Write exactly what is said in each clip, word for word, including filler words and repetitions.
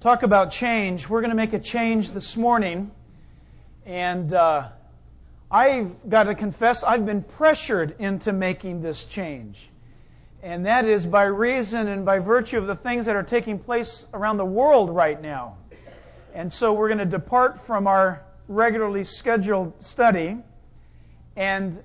talk about change. We're going to make a change this morning. And uh, I've got to confess, I've been pressured into making this change. And that is by reason and by virtue of the things that are taking place around the world right now. And so we're going to depart from our regularly scheduled study and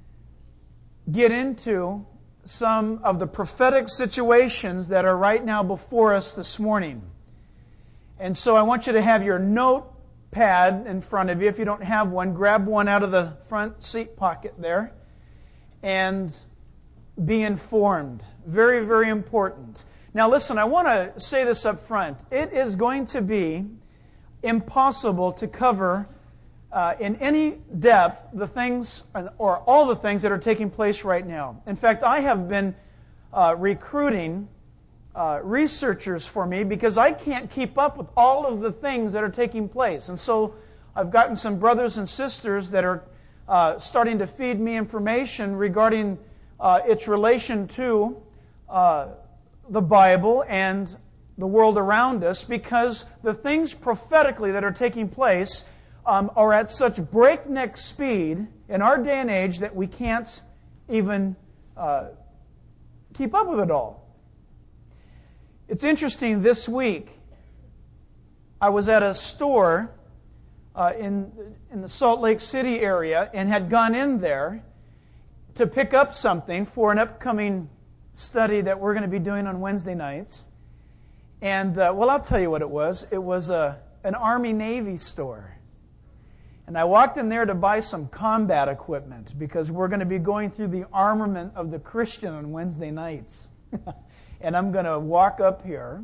get into some of the prophetic situations that are right now before us this morning. And so I want you to have your notepad in front of you. If you don't have one, grab one out of the front seat pocket there and be informed. Very, very important. Now listen, I want to say this up front. It is going to be impossible to cover uh, in any depth the things or all the things that are taking place right now. In fact, I have been uh, recruiting uh, researchers for me because I can't keep up with all of the things that are taking place. And so I've gotten some brothers and sisters that are uh, starting to feed me information regarding uh, its relation to uh, the Bible and the world around us, because the things prophetically that are taking place um, are at such breakneck speed in our day and age that we can't even uh, keep up with it all. It's interesting, this week I was at a store uh, in, in the Salt Lake City area and had gone in there to pick up something for an upcoming study that we're going to be doing on Wednesday nights. And, uh, well, I'll tell you what it was. It was a, an Army-Navy store. And I walked in there to buy some combat equipment because we're going to be going through the armament of the Christian on Wednesday nights. And I'm going to walk up here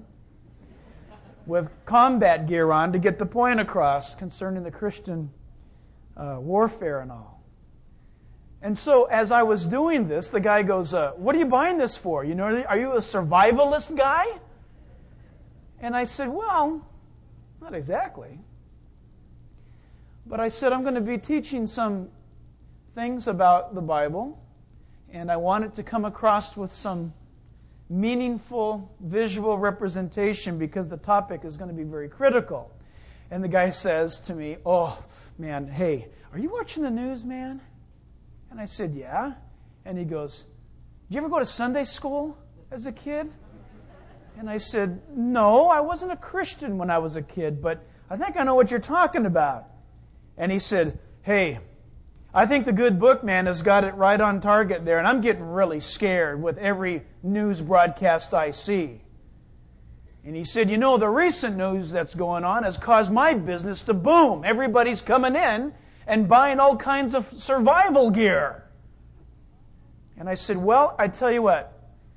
with combat gear on to get the point across concerning the Christian uh, warfare and all. And so as I was doing this, the guy goes, uh, what are you buying this for? You know, are you a survivalist guy? And I said, well, not exactly. But I said, I'm going to be teaching some things about the Bible, and I want it to come across with some meaningful visual representation because the topic is going to be very critical. And the guy says to me, oh, man, hey, are you watching the news, man? And I said, yeah. And he goes, did you ever go to Sunday school as a kid? And I said, no, I wasn't a Christian when I was a kid, but I think I know what you're talking about. And he said, hey, I think the good book man has got it right on target there, and I'm getting really scared with every news broadcast I see. And he said, you know, the recent news that's going on has caused my business to boom. Everybody's coming in and buying all kinds of survival gear. And I said, well, I tell you what,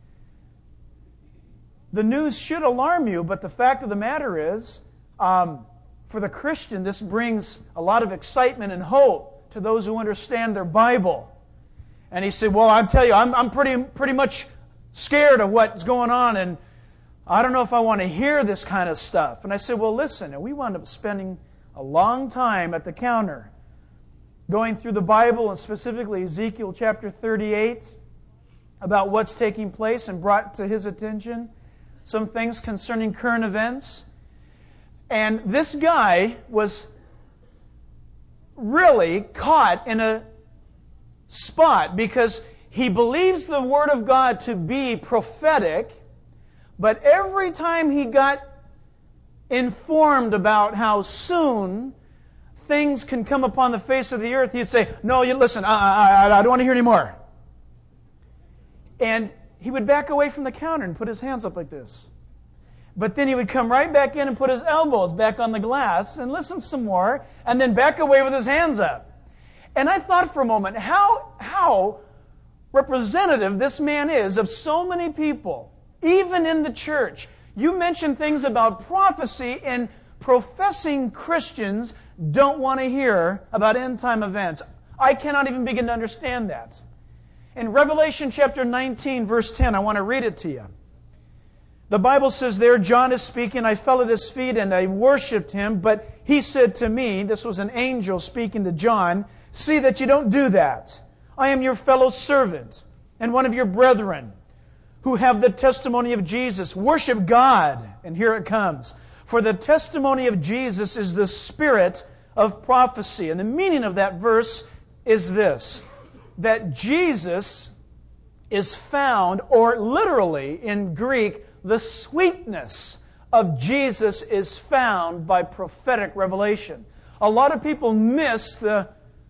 the news should alarm you, but the fact of the matter is, um, for the Christian, this brings a lot of excitement and hope to those who understand their Bible. And he said, well, I'll tell you, I'm, I'm pretty, pretty much scared of what's going on, and I don't know if I want to hear this kind of stuff. And I said, well, listen, and we wound up spending a long time at the counter going through the Bible, and specifically Ezekiel chapter thirty-eight, about what's taking place, and brought to his attention some things concerning current events. And this guy was really caught in a spot because he believes the Word of God to be prophetic, but every time he got informed about how soon things can come upon the face of the earth, he'd say, no, you listen, I, I, I don't want to hear any more. And he would back away from the counter and put his hands up like this. But then he would come right back in and put his elbows back on the glass and listen some more, and then back away with his hands up. And I thought for a moment, how, how representative this man is of so many people, even in the church. You mention things about prophecy, and professing Christians don't want to hear about end-time events. I cannot even begin to understand that. In Revelation chapter nineteen, verse ten, I want to read it to you. The Bible says there, John is speaking, I fell at his feet and I worshipped him, but he said to me, this was an angel speaking to John, see that you don't do that. I am your fellow servant and one of your brethren who have the testimony of Jesus. Worship God. And here it comes. For the testimony of Jesus is the spirit of prophecy. And the meaning of that verse is this, that Jesus is found, or literally in Greek, the sweetness of Jesus is found by prophetic revelation. A lot of people miss the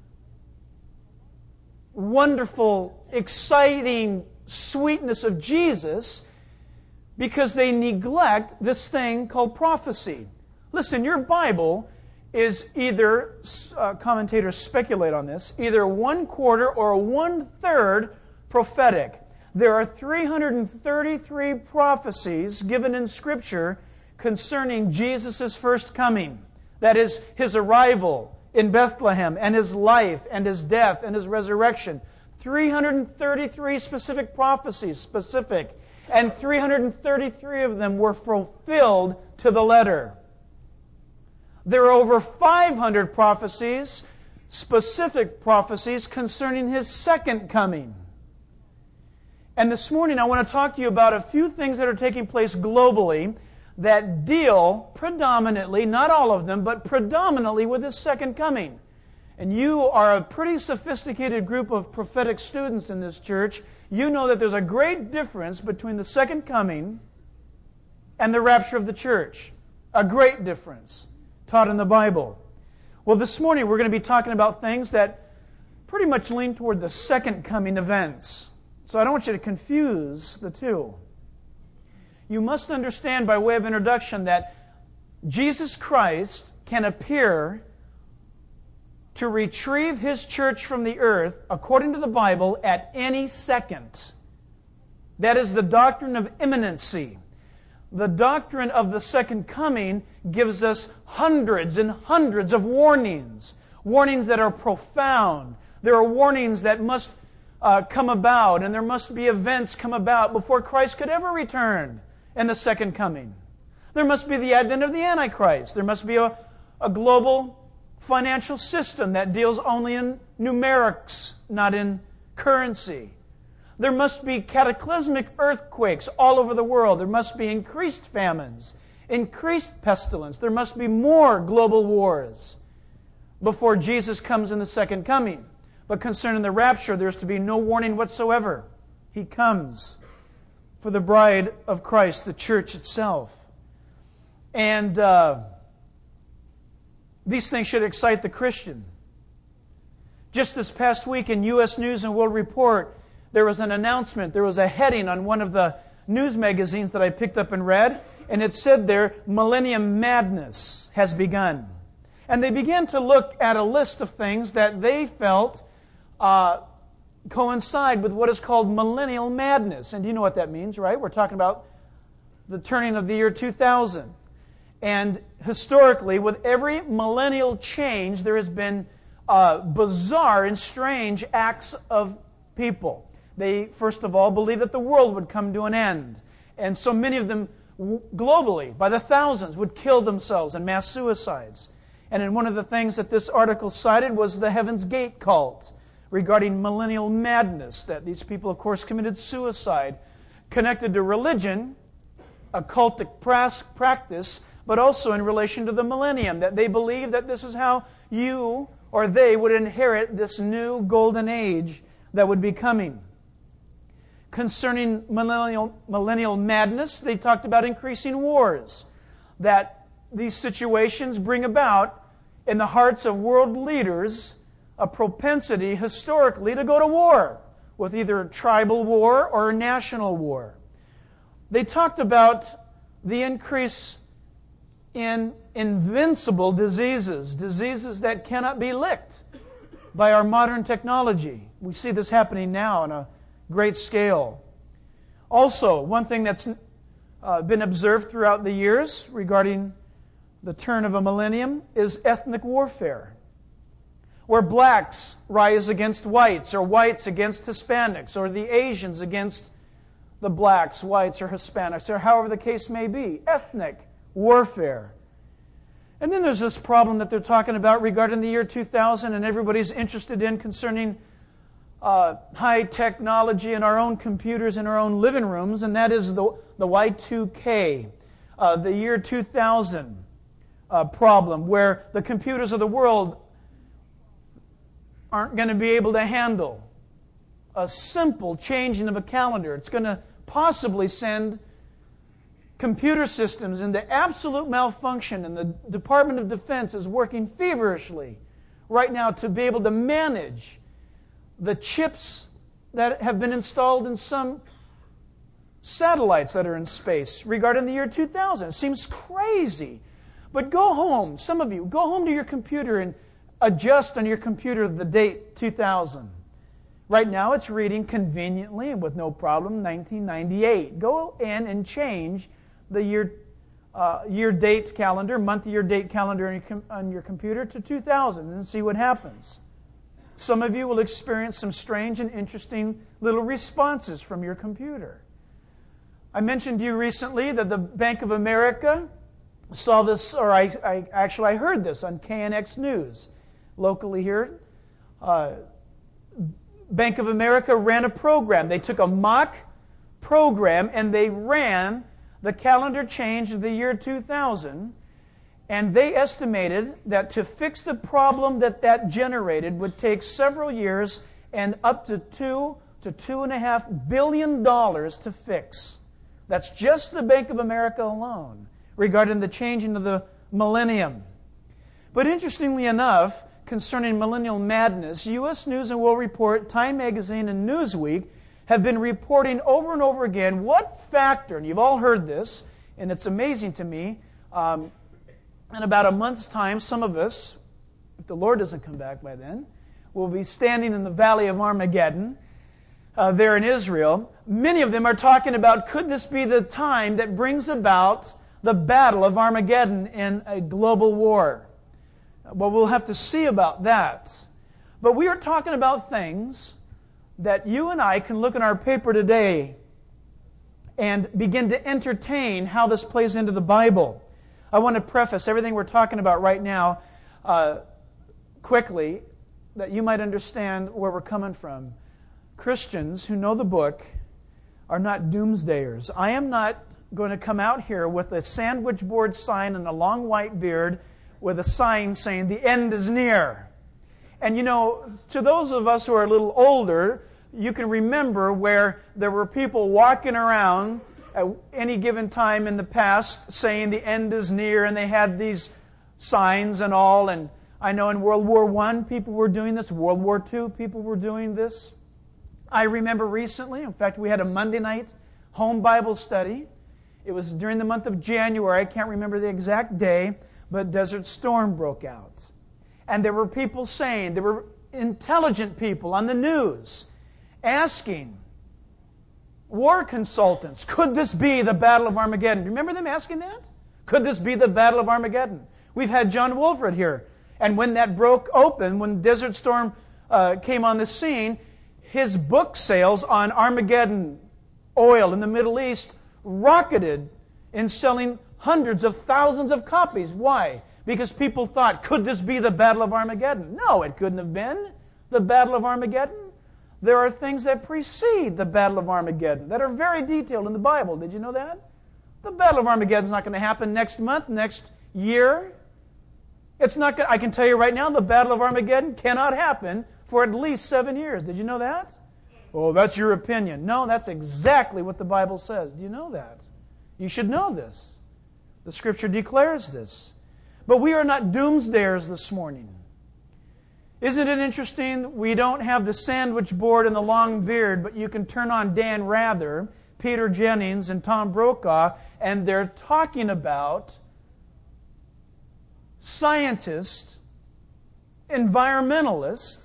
wonderful, exciting sweetness of Jesus because they neglect this thing called prophecy. Listen, your Bible is either, uh, commentators speculate on this, either one quarter or one third prophetic. There are three hundred thirty-three prophecies given in Scripture concerning Jesus' first coming. That is, His arrival in Bethlehem, and His life, and His death, and His resurrection. three hundred thirty-three specific prophecies, specific. And three hundred thirty-three of them were fulfilled to the letter. There are over five hundred prophecies, specific prophecies, concerning His second coming. And this morning I want to talk to you about a few things that are taking place globally that deal predominantly, not all of them, but predominantly with His second coming. And you are a pretty sophisticated group of prophetic students in this church. You know that there's a great difference between the second coming and the rapture of the church. A great difference taught in the Bible. Well, this morning we're going to be talking about things that pretty much lean toward the second coming events. So I don't want you to confuse the two. You must understand by way of introduction that Jesus Christ can appear to retrieve His church from the earth, according to the Bible, at any second. That is the doctrine of imminency. The doctrine of the second coming gives us hundreds and hundreds of warnings. Warnings that are profound. There are warnings that must uh, come about, and there must be events come about before Christ could ever return in the second coming. There must be the advent of the Antichrist. There must be a, a global financial system that deals only in numerics, not in currency. There must be cataclysmic earthquakes all over the world. There must be increased famines, increased pestilence. There must be more global wars before Jesus comes in the second coming. But concerning the rapture, there's to be no warning whatsoever. He comes for the bride of Christ, the church itself. And uh, these things should excite the Christian. Just this past week in U S News and World Report, there was an announcement, there was a heading on one of the news magazines that I picked up and read, and it said there, Millennium Madness has begun. And they began to look at a list of things that they felt uh, coincide with what is called millennial madness. And you know what that means, right? We're talking about the turning of the year two thousand. And historically, with every millennial change, there has been uh, bizarre and strange acts of people. They, first of all, believed that the world would come to an end. And so many of them, globally, by the thousands, would kill themselves in mass suicides. And in one of the things that this article cited was the Heaven's Gate cult, regarding millennial madness, that these people, of course, committed suicide, connected to religion, occultic practice, but also in relation to the millennium, that they believe that this is how you or they would inherit this new golden age that would be coming. Concerning millennial, millennial madness, they talked about increasing wars, that these situations bring about in the hearts of world leaders a propensity historically to go to war, with either tribal war or national war. They talked about the increase in invincible diseases, diseases that cannot be licked by our modern technology. We see this happening now on a great scale. Also, one thing that's uh, been observed throughout the years regarding the turn of a millennium is ethnic warfare, where blacks rise against whites, or whites against Hispanics, or the Asians against the blacks, whites, or Hispanics, or however the case may be. Ethnic warfare. And then there's this problem that they're talking about regarding the year two thousand, and everybody's interested in concerning uh, high technology in our own computers in our own living rooms, and that is the, the Y two K. uh, the year two thousand uh, problem, where the computers of the world aren't going to be able to handle a simple changing of a calendar. It's going to possibly send computer systems into absolute malfunction, and the Department of Defense is working feverishly right now to be able to manage the chips that have been installed in some satellites that are in space regarding the year two thousand. It seems crazy. But go home, some of you, go home to your computer and adjust on your computer the date two thousand. Right now it's reading conveniently and with no problem nineteen ninety-eight. Go in and change the year uh, year date calendar, month year date calendar on your, com- on your computer to two thousand and see what happens. Some of you will experience some strange and interesting little responses from your computer. I mentioned to you recently that the Bank of America saw this, or I, I actually I heard this on K N X News locally here. Uh, Bank of America ran a program. They took a mock program and they ran the calendar change of the year two thousand, and they estimated that to fix the problem that that generated would take several years and up to two to two and a half billion dollars to fix. That's just the Bank of America alone regarding the changing of the millennium. But interestingly enough, concerning millennial madness, U S News and World Report, Time Magazine, and Newsweek have been reporting over and over again what factor, and you've all heard this, and it's amazing to me, um, in about a month's time, some of us, if the Lord doesn't come back by then, will be standing in the Valley of Armageddon uh, there in Israel. Many of them are talking about, could this be the time that brings about the battle of Armageddon in a global war? Well, we'll have to see about that. But we are talking about things that you and I can look in our paper today and begin to entertain how this plays into the Bible. I want to preface everything we're talking about right now uh, quickly, that you might understand where we're coming from. Christians who know the book are not doomsdayers. I am not going to come out here with a sandwich board sign and a long white beard with a sign saying the end is near. And you know, to those of us who are a little older, you can remember where there were people walking around at any given time in the past saying the end is near, and they had these signs and all. And I know in World War One people were doing this. World War Two people were doing this. I remember recently, in fact, we had a Monday night home Bible study. It was during the month of January. I can't remember the exact day, but Desert Storm broke out. And there were people saying, there were intelligent people on the news asking war consultants, could this be the Battle of Armageddon? Do you remember them asking that? Could this be the Battle of Armageddon? We've had John Wolford here. And when that broke open, when Desert Storm uh, came on the scene, his book sales on Armageddon oil in the Middle East rocketed in selling hundreds of thousands of copies. Why? Because people thought, could this be the Battle of Armageddon? No, it couldn't have been the Battle of Armageddon. There are things that precede the Battle of Armageddon that are very detailed in the Bible. Did you know that? The Battle of Armageddon is not going to happen next month, next year. It's not going, I can tell you right now, the Battle of Armageddon cannot happen for at least seven years. Did you know that? Oh, that's your opinion. No, that's exactly what the Bible says. Do you know that? You should know this. The Scripture declares this. But we are not doomsdayers this morning. Isn't it interesting? We don't have the sandwich board and the long beard, but you can turn on Dan Rather, Peter Jennings, and Tom Brokaw, and they're talking about scientists, environmentalists,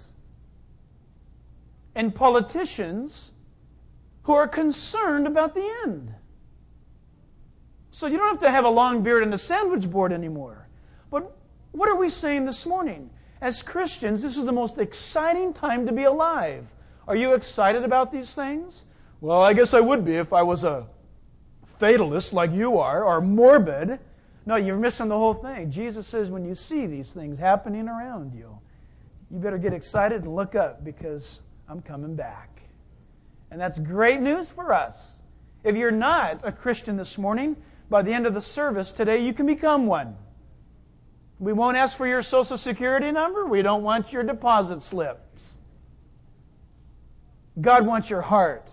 and politicians who are concerned about the end. So you don't have to have a long beard and a sandwich board anymore. But what are we saying this morning? As Christians, this is the most exciting time to be alive. Are you excited about these things? Well, I guess I would be if I was a fatalist like you are, or morbid. No, you're missing the whole thing. Jesus says when you see these things happening around you, you better get excited and look up, because I'm coming back. And that's great news for us. If you're not a Christian this morning, By the end of the service today, you can become one. We won't ask for your Social Security number. We don't want your deposit slips. God wants your heart.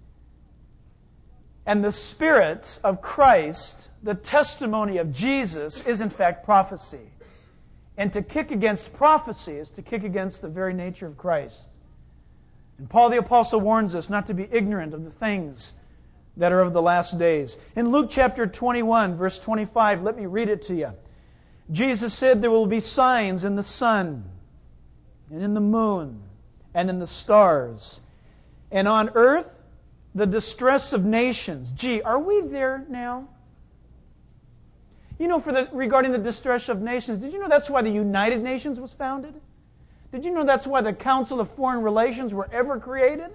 And the Spirit of Christ, the testimony of Jesus, is in fact prophecy. And to kick against prophecy is to kick against the very nature of Christ. And Paul the Apostle warns us not to be ignorant of the things that are of the last days. In Luke chapter twenty-one, verse twenty-five, let me read it to you. Jesus said, there will be signs in the sun, and in the moon, and in the stars, and on earth, the distress of nations. Gee, are we there now? You know, for the, regarding the distress of nations, did you know that's why the United Nations was founded? Did you know that's why the Council of Foreign Relations were ever created?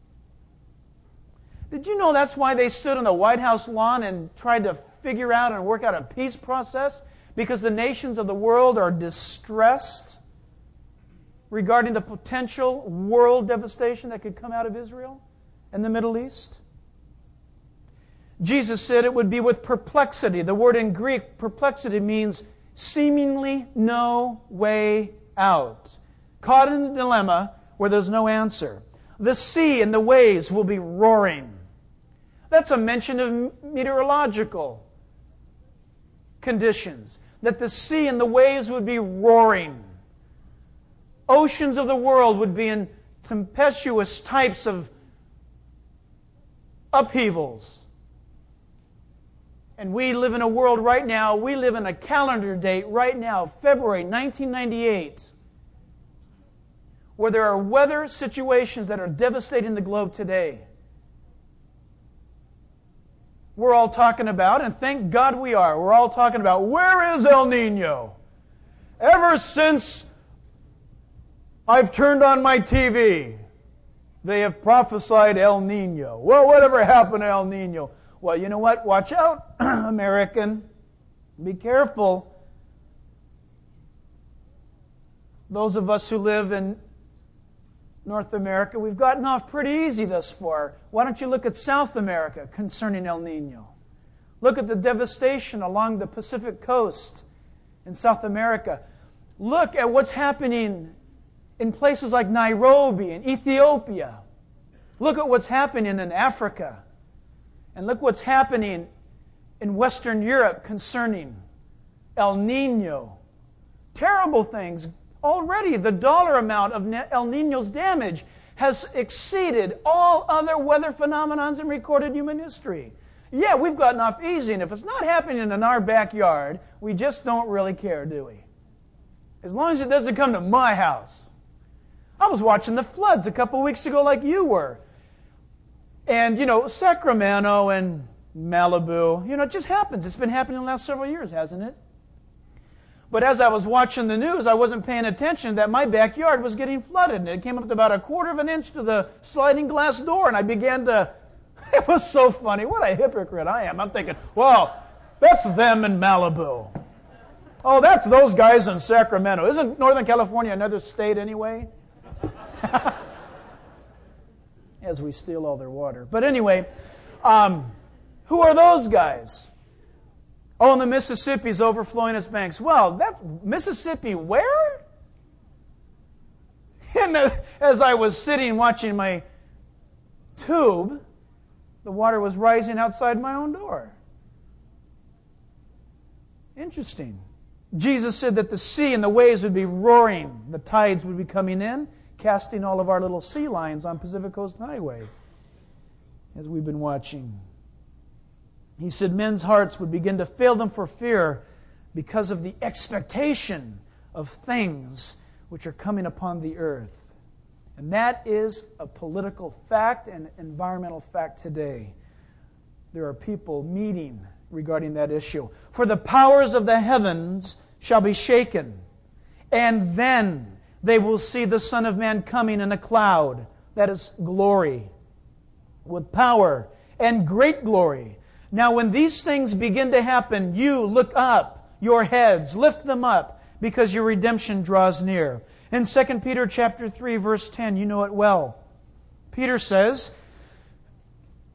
Did you know that's why they stood on the White House lawn and tried to figure out and work out a peace process? Because the nations of the world are distressed regarding the potential world devastation that could come out of Israel and the Middle East. Jesus said it would be with perplexity. The word in Greek, perplexity, means seemingly no way out. Caught in a dilemma where there's no answer. The sea and the waves will be roaring. That's a mention of meteorological conditions. That the sea and the waves would be roaring. Oceans of the world would be in tempestuous types of upheavals. And we live in a world right now, we live in a calendar date right now, February nineteen ninety-eight, where there are weather situations that are devastating the globe today. We're all talking about, and thank God we are, we're all talking about, where is El Nino? Ever since I've turned on my T V, they have prophesied El Nino. Well, whatever happened to El Nino? Well, you know what? Watch out, American. Be careful. Those of us who live in North America, we've gotten off pretty easy thus far. Why don't you look at South America concerning El Nino? Look at the devastation along the Pacific coast in South America. Look at what's happening in places like Nairobi and Ethiopia. Look at what's happening in Africa. And look what's happening in Western Europe concerning El Nino. Terrible things. Already the dollar amount of El Nino's damage has exceeded all other weather phenomenons in recorded human history. Yeah, we've gotten off easy, and if it's not happening in our backyard, we just don't really care, do we? As long as it doesn't come to my house. I was watching the floods a couple weeks ago like you were. And, you know, Sacramento and Malibu, you know, it just happens. It's been happening the last several years, hasn't it? But as I was watching the news, I wasn't paying attention that my backyard was getting flooded. And it came up to about a quarter of an inch to the sliding glass door. And I began to, it was so funny. What a hypocrite I am. I'm thinking, well, that's them in Malibu. Oh, that's those guys in Sacramento. Isn't Northern California another state anyway? As we steal all their water. But anyway, um, who are those guys? Oh, and the Mississippi's overflowing its banks. Well, that Mississippi where? And the, as I was sitting watching my tube, the water was rising outside my own door. Interesting. Jesus said that the sea and the waves would be roaring. The tides would be coming in, casting all of our little sea lions on Pacific Coast Highway, as we've been watching. He said men's hearts would begin to fail them for fear because of the expectation of things which are coming upon the earth. And that is a political fact and environmental fact today. There are people meeting regarding that issue. For the powers of the heavens shall be shaken, and then they will see the Son of Man coming in a cloud. That is glory, with power and great glory. Now when these things begin to happen, you look up your heads, lift them up, because your redemption draws near. In Second Peter chapter three, verse ten, you know it well. Peter says,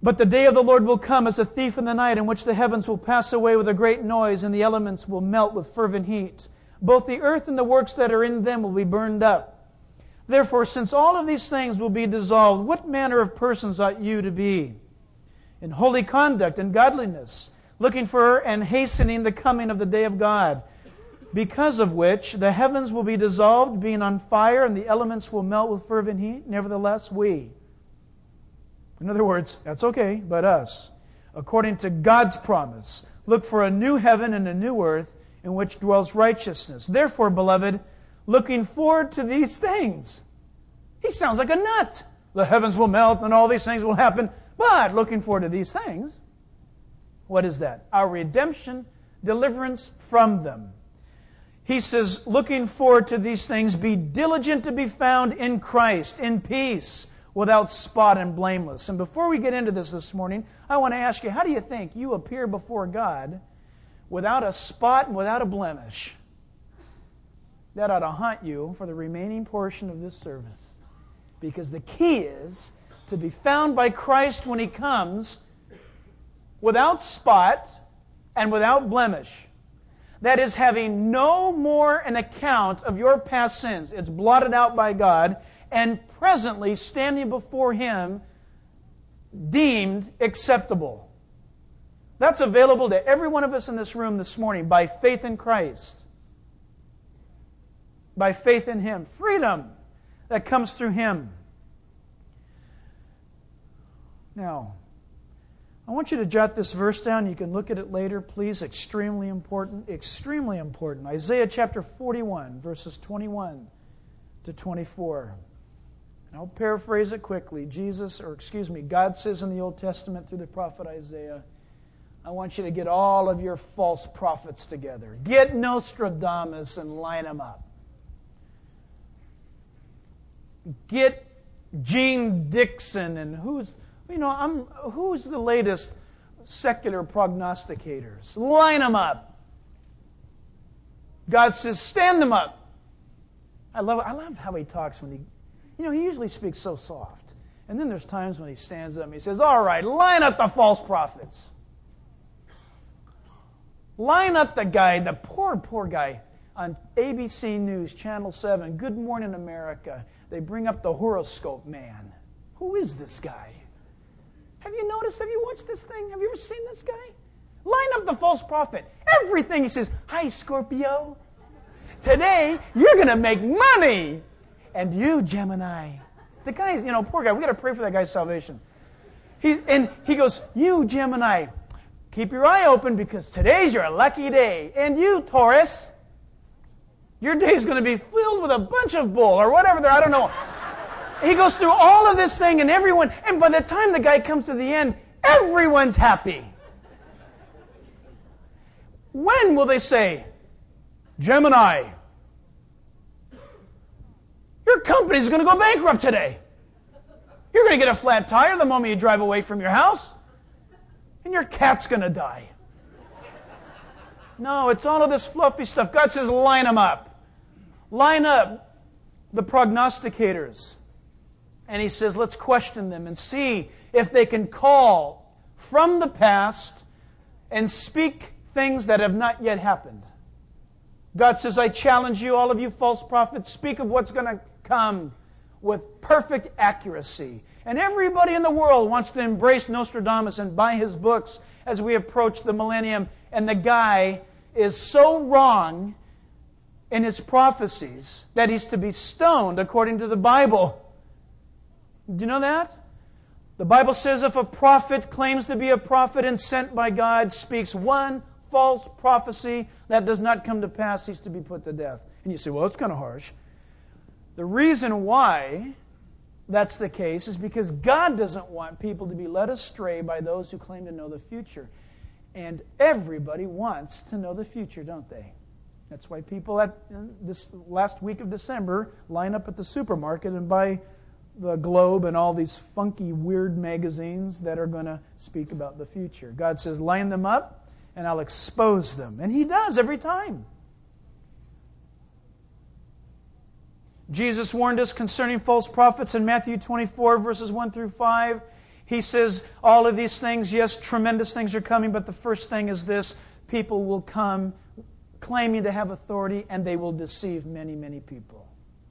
But the day of the Lord will come as a thief in the night, in which the heavens will pass away with a great noise, and the elements will melt with fervent heat. Both the earth and the works that are in them will be burned up. Therefore, since all of these things will be dissolved, what manner of persons ought you to be? In holy conduct and godliness, looking for and hastening the coming of the day of God, because of which the heavens will be dissolved, being on fire, and the elements will melt with fervent heat. Nevertheless, we... In other words, that's okay, but us, according to God's promise, look for a new heaven and a new earth in which dwells righteousness. Therefore, beloved, looking forward to these things. He sounds like a nut. The heavens will melt and all these things will happen. But looking forward to these things, what is that? Our redemption, deliverance from them. He says, looking forward to these things, be diligent to be found in Christ, in peace, without spot and blameless. And before we get into this this morning, I want to ask you, how do you think you appear before God without a spot and without a blemish? That ought to haunt you for the remaining portion of this service. Because the key is to be found by Christ when He comes without spot and without blemish. That is, having no more an account of your past sins. It's blotted out by God, and presently standing before Him deemed acceptable. That's available to every one of us in this room this morning by faith in Christ. By faith in Him. Freedom that comes through Him. Now, I want you to jot this verse down. You can look at it later, please. Extremely important. Extremely important. Isaiah chapter forty-one, verses twenty-one to twenty-four. And I'll paraphrase it quickly. Jesus, or excuse me, God says in the Old Testament through the prophet Isaiah, I want you to get all of your false prophets together. Get Nostradamus and line them up. Get Gene Dixon and who's, you know, I'm, who's the latest secular prognosticators? Line them up. God says, stand them up. I love, I love how He talks when He, you know, He usually speaks so soft. And then there's times when He stands up and He says, all right, line up the false prophets. Line up the guy, the poor, poor guy on A B C News, Channel seven, Good Morning America. They bring up the horoscope man. Who is this guy? Have you noticed? Have you watched this thing? Have you ever seen this guy? Line up the false prophet. Everything he says, hi, Scorpio. Today, you're going to make money. And you, Gemini. The guy's, you know, poor guy. We got to pray for that guy's salvation. He, and he goes, you, Gemini, keep your eye open because today's your lucky day. And you, Taurus, your day's going to be filled with a bunch of bull or whatever there, I don't know. He goes through all of this thing and everyone, and by the time the guy comes to the end, everyone's happy. When will they say, Gemini, your company's going to go bankrupt today. You're going to get a flat tire the moment you drive away from your house, and your cat's going to die. No, it's all of this fluffy stuff. God says, line them up. Line up the prognosticators. And He says, let's question them and see if they can call from the past and speak things that have not yet happened. God says, I challenge you, all of you false prophets, speak of what's going to come with perfect accuracy. And everybody in the world wants to embrace Nostradamus and buy his books as we approach the millennium. And the guy is so wrong in his prophecies that he's to be stoned according to the Bible. Do you know that? The Bible says if a prophet claims to be a prophet and sent by God, speaks one false prophecy that does not come to pass, he's to be put to death. And you say, well, it's kind of harsh. The reason why that's the case is because God doesn't want people to be led astray by those who claim to know the future. And everybody wants to know the future, don't they? That's why people at this last week of December line up at the supermarket and buy the Globe and all these funky, weird magazines that are going to speak about the future. God says, line them up and I'll expose them. And He does every time. Jesus warned us concerning false prophets in Matthew twenty-four, verses one through five. He says all of these things, yes, tremendous things are coming, but the first thing is this: people will come claiming to have authority, and they will deceive many, many people.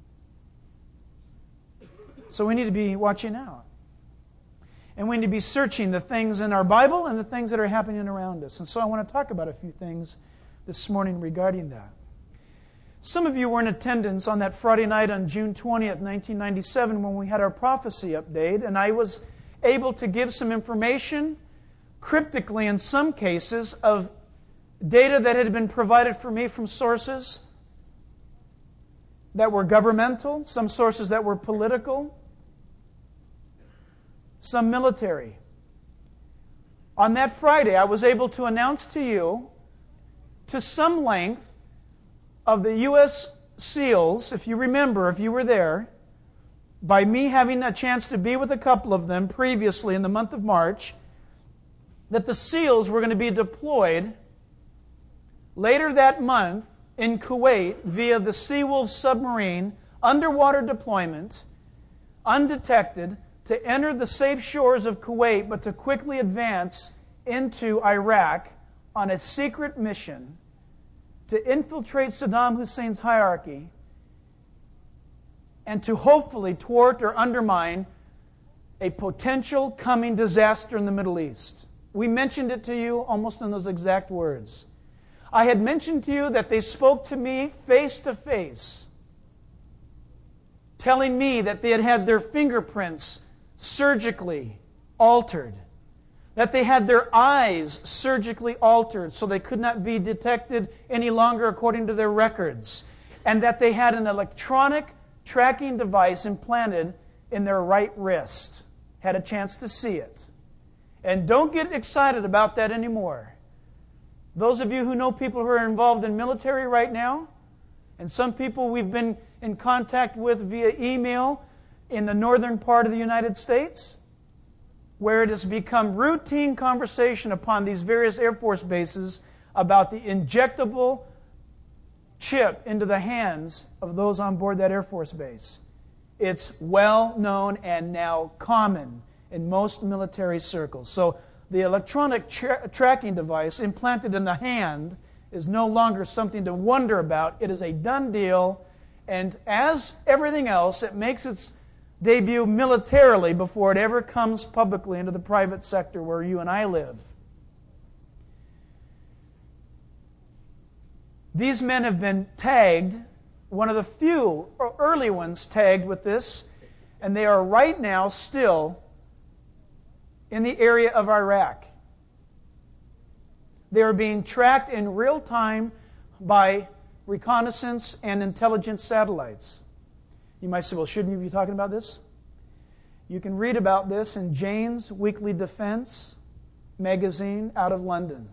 So we need to be watching out. And we need to be searching the things in our Bible and the things that are happening around us. And so I want to talk about a few things this morning regarding that. Some of you were in attendance on that Friday night on June twentieth, nineteen ninety-seven, when we had our prophecy update, and I was able to give some information, cryptically in some cases, of data that had been provided for me from sources that were governmental, some sources that were political, some military. On that Friday, I was able to announce to you, to some length, of the U S SEALs, if you remember, if you were there, by me having a chance to be with a couple of them previously in the month of March, that the SEALs were going to be deployed later that month in Kuwait via the Seawolf submarine, underwater deployment, undetected, to enter the safe shores of Kuwait, but to quickly advance into Iraq on a secret mission to infiltrate Saddam Hussein's hierarchy and to hopefully thwart or undermine a potential coming disaster in the Middle East. We mentioned it to you almost in those exact words. I had mentioned to you that they spoke to me face to face, telling me that they had had their fingerprints surgically altered, that they had their eyes surgically altered so they could not be detected any longer according to their records, and that they had an electronic tracking device implanted in their right wrist. Had a chance to see it. And don't get excited about that anymore. Those of you who know people who are involved in military right now, and some people we've been in contact with via email in the northern part of the United States, where it has become routine conversation upon these various Air Force bases about the injectable chip into the hands of those on board that Air Force base. It's well known and now common in most military circles. So the electronic tra- tracking device implanted in the hand is no longer something to wonder about. It is a done deal, and as everything else, it makes its debut militarily before it ever comes publicly into the private sector where you and I live. These men have been tagged, one of the few early ones tagged with this, and they are right now still in the area of Iraq. They are being tracked in real time by reconnaissance and intelligence satellites. You might say, well, shouldn't you be talking about this? You can read about this in Jane's Weekly Defense magazine out of London.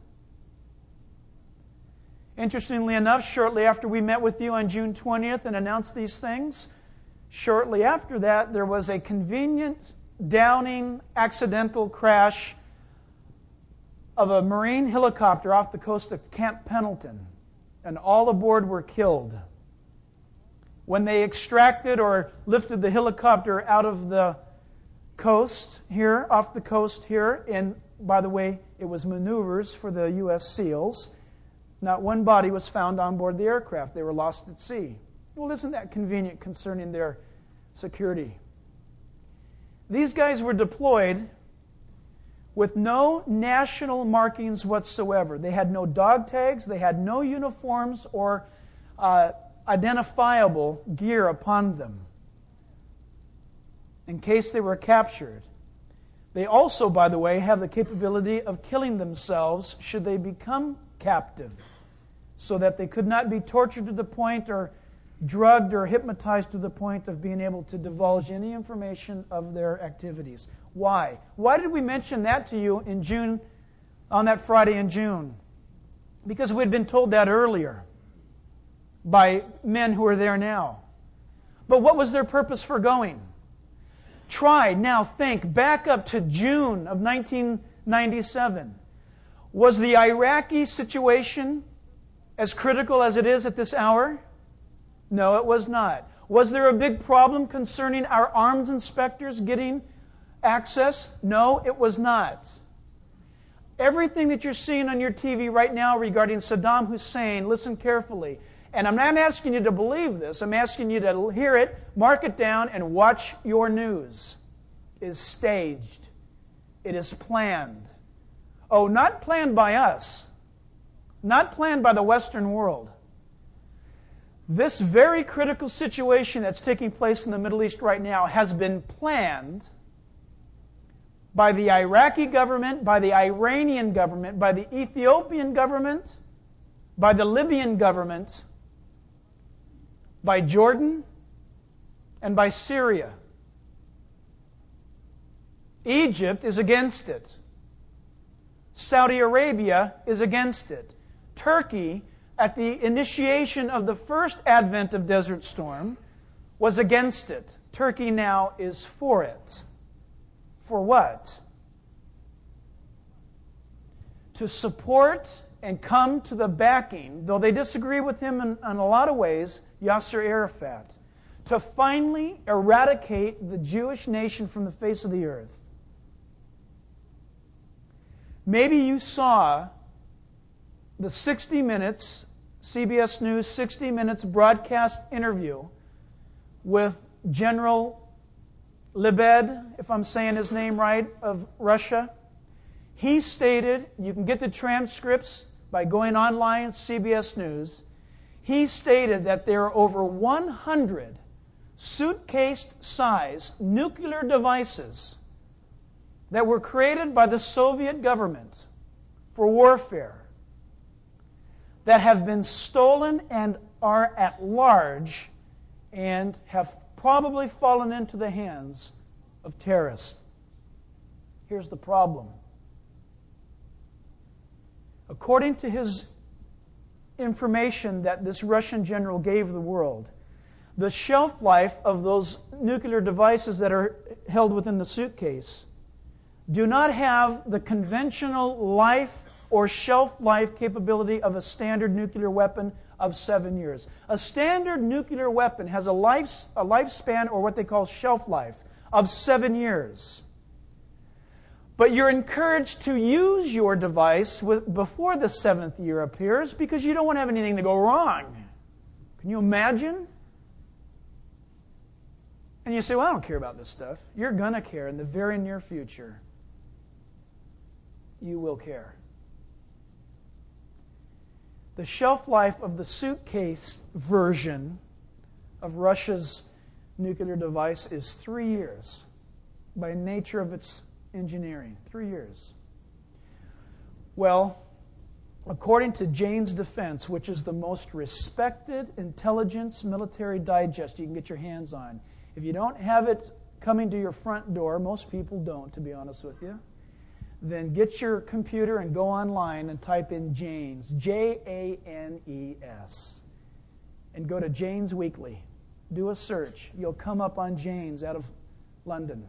Interestingly enough, shortly after we met with you on June twentieth and announced these things, shortly after that, there was a convenient downing accidental crash of a Marine helicopter off the coast of Camp Pendleton, and all aboard were killed. When they extracted or lifted the helicopter out of the coast here, off the coast here, and by the way, it was maneuvers for the U S SEALs, not one body was found on board the aircraft. They were lost at sea. Well, isn't that convenient concerning their security? These guys were deployed with no national markings whatsoever. They had no dog tags, they had no uniforms or uh, identifiable gear upon them in case they were captured. They also, by the way, have the capability of killing themselves should they become captive, so that they could not be tortured to the point or drugged or hypnotized to the point of being able to divulge any information of their activities. Why? Why did we mention that to you in June, on that Friday in June? Because we'd been told that earlier by men who are there now. But what was their purpose for going? Try, now think, back up to June of nineteen ninety-seven. Was the Iraqi situation as critical as it is at this hour? No, it was not. Was there a big problem concerning our arms inspectors getting access? No, it was not. Everything that you're seeing on your T V right now regarding Saddam Hussein, listen carefully. And I'm not asking you to believe this. I'm asking you to hear it, mark it down, and watch your news. It is staged. It is planned. Oh, not planned by us. Not planned by the Western world. This very critical situation that's taking place in the Middle East right now has been planned by the Iraqi government, by the Iranian government, by the Ethiopian government, by the Libyan government, by Jordan, and by Syria. Egypt is against it. Saudi Arabia is against it. Turkey, at the initiation of the first advent of Desert Storm, was against it. Turkey now is for it. For what? To support and come to the backing, though they disagree with him in, in a lot of ways, Yasser Arafat, to finally eradicate the Jewish nation from the face of the earth. Maybe you saw the sixty minutes, C B S News sixty minutes broadcast interview with General Lebed, if I'm saying his name right, of Russia. He stated, you can get the transcripts by going online, C B S News. He stated that there are over one hundred suitcase-sized nuclear devices that were created by the Soviet government for warfare that have been stolen and are at large and have probably fallen into the hands of terrorists. Here's the problem. According to his information that this Russian general gave the world, the shelf life of those nuclear devices that are held within the suitcase do not have the conventional life or shelf life capability of a standard nuclear weapon of seven years. A standard nuclear weapon has a life, a lifespan, or what they call shelf life, of seven years. But you're encouraged to use your device with, before the seventh year appears because you don't want to have anything to go wrong. Can you imagine? And you say, well, I don't care about this stuff. You're going to care in the very near future. You will care. The shelf life of the suitcase version of Russia's nuclear device is three years by nature of its engineering. Three years. Well, according to Jane's Defense, which is the most respected intelligence military digest you can get your hands on, if you don't have it coming to your front door, most people don't, to be honest with you, then get your computer and go online and type in Jane's, J A N E S, and go to Jane's Weekly. Do a search. You'll come up on Jane's out of London.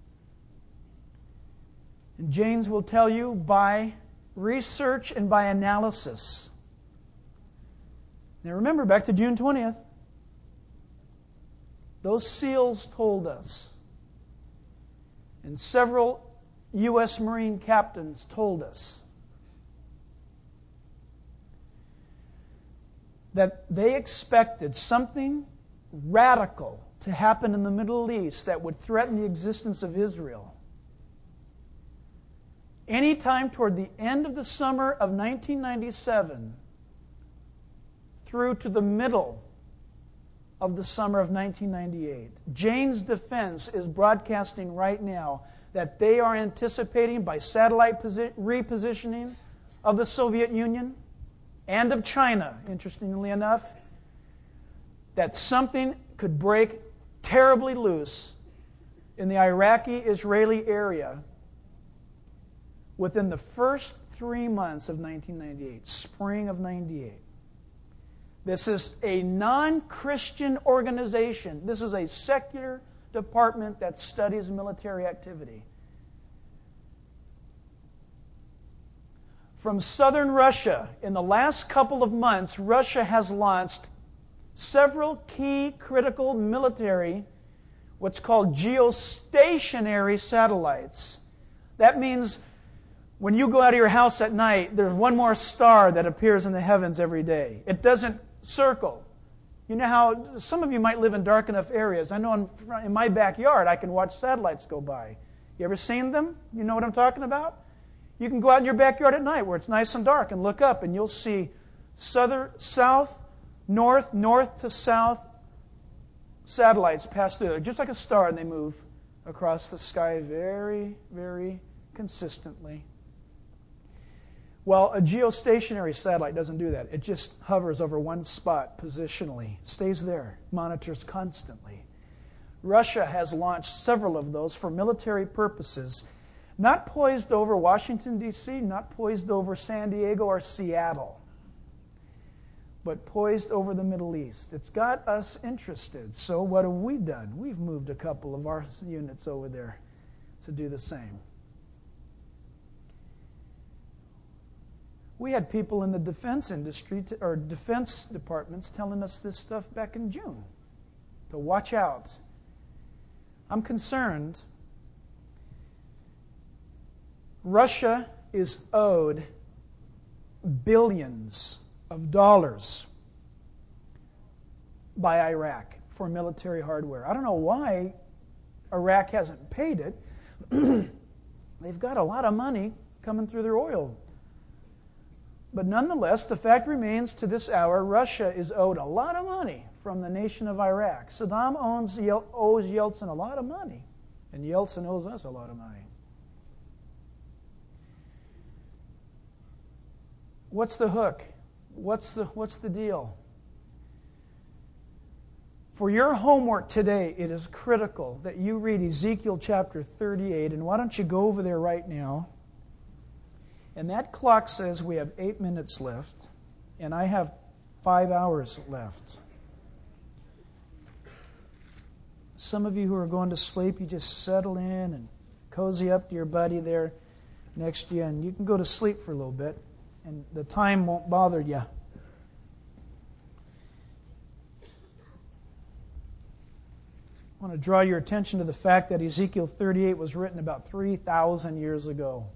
And Jane's will tell you by research and by analysis. Now remember, back to June twentieth, those SEALs told us, and several U S Marine captains told us, that they expected something radical to happen in the Middle East that would threaten the existence of Israel anytime toward the end of the summer of nineteen ninety-seven through to the middle of the summer of nineteen ninety-eight. Jane's Defense is broadcasting right now that they are anticipating, by satellite posi- repositioning of the Soviet Union and of China, interestingly enough, that something could break terribly loose in the Iraqi-Israeli area within the first three months of nineteen ninety-eight, spring of ninety-eight. This is a non-Christian organization. This is a secular department that studies military activity. From southern Russia, in the last couple of months, Russia has launched several key critical military what's called geostationary satellites. That means when you go out of your house at night, there's one more star that appears in the heavens every day. It doesn't circle. You know how some of you might live in dark enough areas. I know in, in my backyard I can watch satellites go by. You ever seen them? You know what I'm talking about? You can go out in your backyard at night where it's nice and dark and look up and you'll see southern, south, north, north to south satellites pass through there, just like a star, and they move across the sky very, very consistently. Well, a geostationary satellite doesn't do that. It just hovers over one spot positionally, stays there, monitors constantly. Russia has launched several of those for military purposes, not poised over Washington, D C, not poised over San Diego or Seattle, but poised over the Middle East. It's got us interested. So what have we done? We've moved a couple of our units over there to do the same. We had people in the defense industry, to, or defense departments, telling us this stuff back in June, to watch out. I'm concerned. Russia is owed billions of dollars by Iraq for military hardware. I don't know why Iraq hasn't paid it. They've got a lot of money coming through their oil. But nonetheless, the fact remains to this hour, Russia is owed a lot of money from the nation of Iraq. Saddam owns, owes Yeltsin a lot of money, and Yeltsin owes us a lot of money. What's the hook? What's the, what's the deal? For your homework today, it is critical that you read Ezekiel chapter thirty-eight, and why don't you go over there right now? And that clock says we have eight minutes left, and I have five hours left. Some of you who are going to sleep, you just settle in and cozy up to your buddy there next to you, and you can go to sleep for a little bit, and the time won't bother you. I want to draw your attention to the fact that Ezekiel thirty-eight was written about three thousand years ago.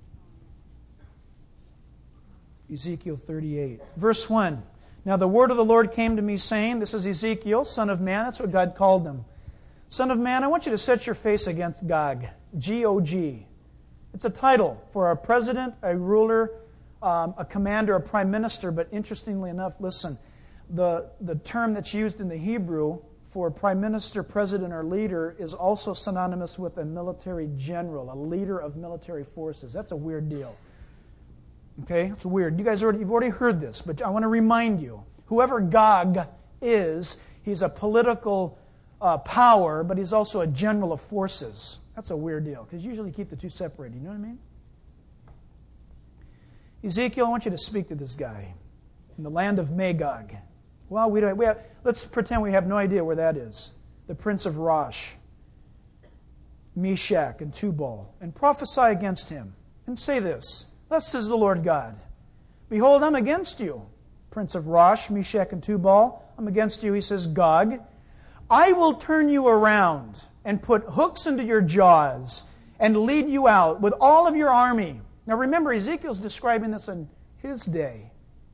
Ezekiel thirty-eight. Verse one. Now the word of the Lord came to me saying, this is Ezekiel, son of man, that's what God called him. Son of man, I want you to set your face against Gog. G O G. It's a title for a president, a ruler, um, a commander, a prime minister, but interestingly enough, listen, the, the term that's used in the Hebrew for prime minister, president, or leader is also synonymous with a military general, a leader of military forces. That's a weird deal. Okay, it's weird. You guys already, you've already heard this, but I want to remind you, whoever Gog is, he's a political uh, power, but he's also a general of forces. That's a weird deal, because usually you keep the two separated. You know what I mean? Ezekiel, I want you to speak to this guy in the land of Magog. Well, we don't. We have, let's pretend we have no idea where that is. The prince of Rosh, Meshach, and Tubal, and prophesy against him, and say this. Thus says the Lord God, behold, I'm against you, prince of Rosh, Meshach, and Tubal. I'm against you, he says, Gog. I will turn you around and put hooks into your jaws and lead you out with all of your army. Now remember, Ezekiel's describing this in his day.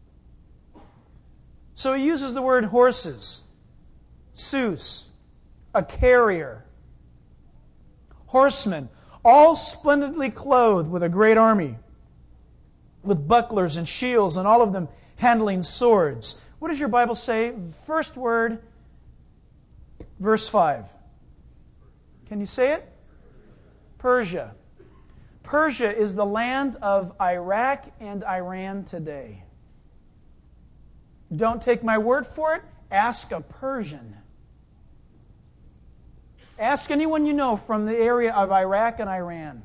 So he uses the word horses, sus, a carrier, horsemen, all splendidly clothed with a great army, with bucklers and shields, and all of them handling swords. What does your Bible say? First word, verse five. Can you say it? Persia. Persia is the land of Iraq and Iran today. Don't take my word for it. Ask a Persian. Ask anyone you know from the area of Iraq and Iran.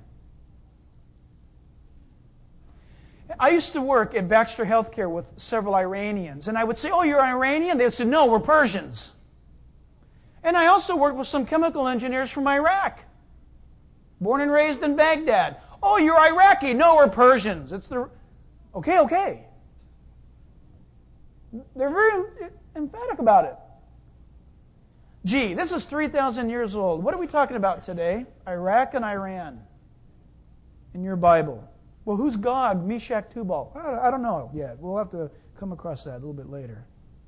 I used to work at Baxter Healthcare with several Iranians, and I would say, oh, you're Iranian? They would say, no, we're Persians. And I also worked with some chemical engineers from Iraq, born and raised in Baghdad. Oh, you're Iraqi? No, we're Persians. It's the okay, okay. They're very emphatic about it. Gee, this is three thousand years old. What are we talking about today? Iraq and Iran in your Bible. Well, who's Gog, Meshach, Tubal? I don't know yet. We'll have to come across that a little bit later.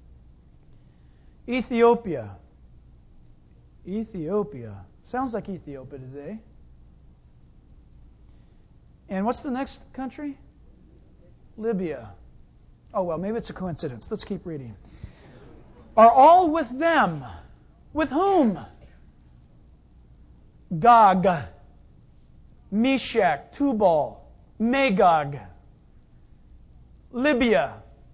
Ethiopia. Ethiopia. Sounds like Ethiopia today. And what's the next country? Libya. Oh, well, maybe it's a coincidence. Let's keep reading. Are all with them. With whom? Gog, Meshach, Tubal, Magog, Libya,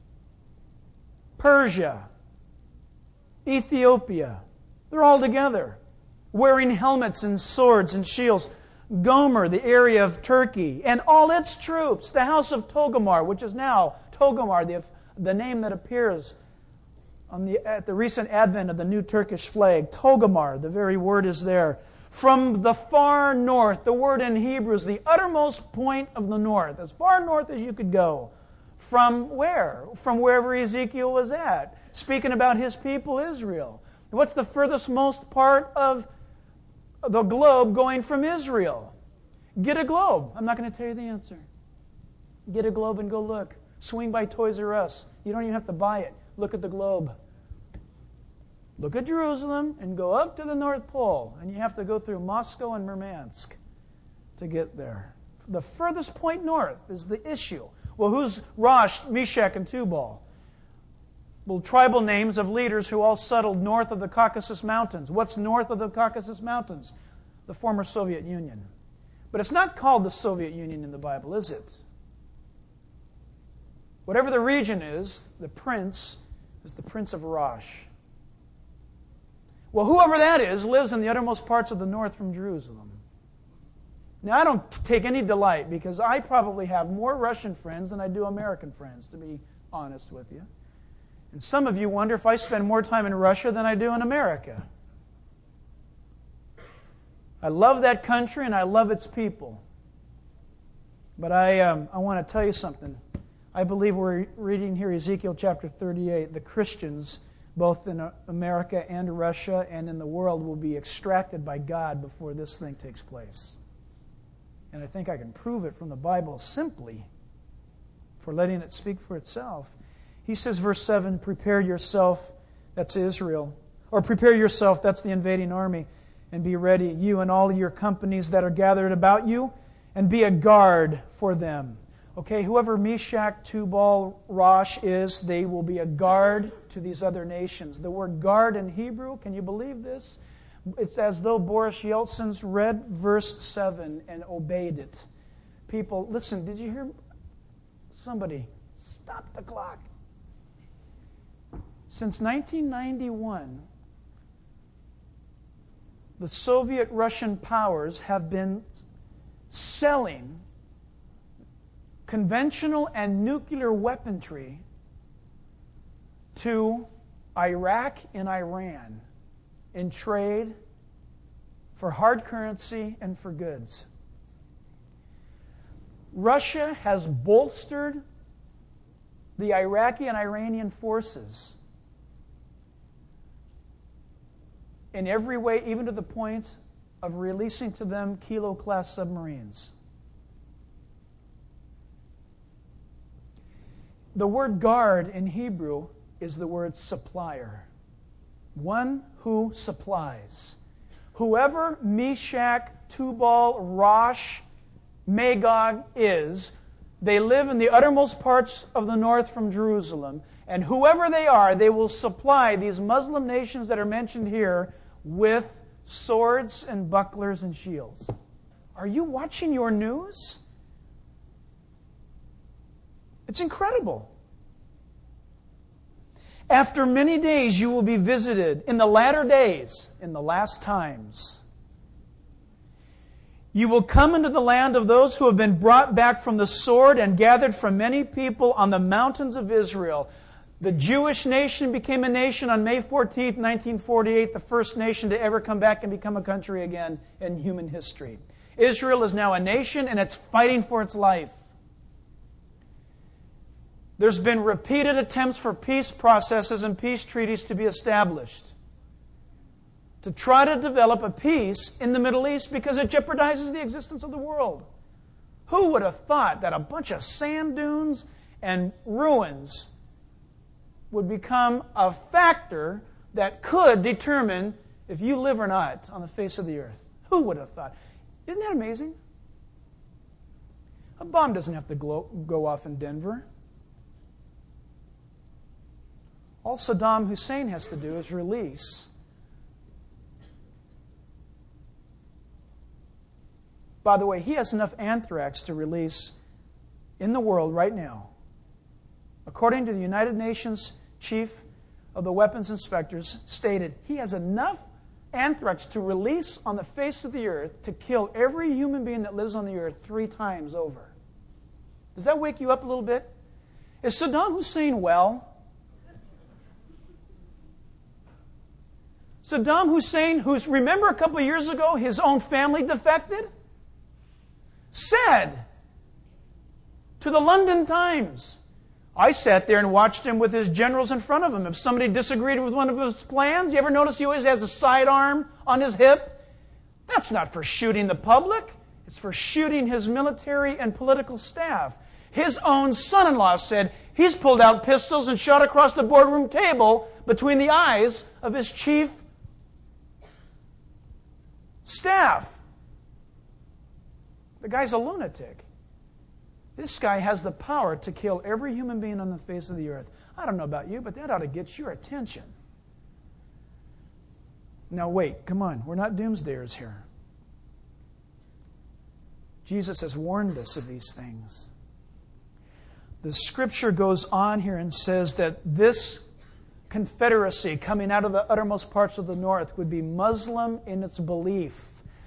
Persia, Ethiopia. They're all together, wearing helmets and swords and shields. Gomer, the area of Turkey, and all its troops, the house of Togomar, which is now Togomar, the, the name that appears on the, at the recent advent of the new Turkish flag. Togomar, the very word is there. From the far north, the word in Hebrew is the uttermost point of the north, as far north as you could go. From where? From wherever Ezekiel was at, speaking about his people Israel. What's the furthest most part of the globe going from Israel? Get a globe. I'm not going to tell you the answer. Get a globe and go look. Swing by Toys R Us. You don't even have to buy it. Look at the globe. Look at Jerusalem and go up to the North Pole. And you have to go through Moscow and Murmansk to get there. The furthest point north is the issue. Well, who's Rosh, Meshach, and Tubal? Well, tribal names of leaders who all settled north of the Caucasus Mountains. What's north of the Caucasus Mountains? The former Soviet Union. But it's not called the Soviet Union in the Bible, is it? Whatever the region is, the prince is the Prince of Rosh. Well, whoever that is lives in the uttermost parts of the north from Jerusalem. Now, I don't take any delight because I probably have more Russian friends than I do American friends, to be honest with you. And some of you wonder if I spend more time in Russia than I do in America. I love that country and I love its people. But I, um, I want to tell you something. I believe we're reading here Ezekiel chapter thirty-eight. The Christians, both in America and Russia and in the world, will be extracted by God before this thing takes place. And I think I can prove it from the Bible simply for letting it speak for itself. He says, verse seven, prepare yourself, that's Israel, or prepare yourself, that's the invading army, and be ready, you and all your companies that are gathered about you, and be a guard for them. Okay, whoever Meshach, Tubal, Rosh is, they will be a guard to these other nations. The word guard in Hebrew, can you believe this? It's as though Boris Yeltsin's read verse seven and obeyed it. People, listen, did you hear? Somebody, stop the clock. Since nineteen ninety-one, the Soviet Russian powers have been selling conventional and nuclear weaponry to Iraq and Iran in trade for hard currency and for goods. Russia has bolstered the Iraqi and Iranian forces in every way, even to the point of releasing to them Kilo-class submarines. The word guard in Hebrew is the word supplier. One who supplies. Whoever Meshach, Tubal, Rosh, Magog is, they live in the uttermost parts of the north from Jerusalem. And whoever they are, they will supply these Muslim nations that are mentioned here with swords and bucklers and shields. Are you watching your news? It's incredible. After many days you will be visited in the latter days, in the last times. You will come into the land of those who have been brought back from the sword and gathered from many people on the mountains of Israel. The Jewish nation became a nation on May fourteenth, nineteen forty-eight, the first nation to ever come back and become a country again in human history. Israel is now a nation and it's fighting for its life. There's been repeated attempts for peace processes and peace treaties to be established. to try to develop a peace in the Middle East because it jeopardizes the existence of the world. Who would have thought that a bunch of sand dunes and ruins would become a factor that could determine if you live or not on the face of the earth? Who would have thought? Isn't that amazing? A bomb doesn't have to glow, go off in Denver. All Saddam Hussein has to do is release By the way, he has enough anthrax to release in the world right now. According to the United Nations Chief of the Weapons Inspectors, stated he has enough anthrax to release on the face of the earth to kill every human being that lives on the earth three times over. Does that wake you up a little bit? Is Saddam Hussein well? Saddam Hussein, who's, remember a couple of years ago, his own family defected? Said to the London Times, I sat there and watched him with his generals in front of him. If somebody disagreed with one of his plans, you ever notice he always has a sidearm on his hip? That's not for shooting the public. It's for shooting his military and political staff. His own son-in-law said he's pulled out pistols and shot across the boardroom table between the eyes of his chief staff. The guy's a lunatic. This guy has the power to kill every human being on the face of the earth. I don't know about you, but that ought to get your attention. Now wait, come on. We're not doomsdayers here. Jesus has warned us of these things. The Scripture goes on here and says that this confederacy coming out of the uttermost parts of the north would be Muslim in its belief.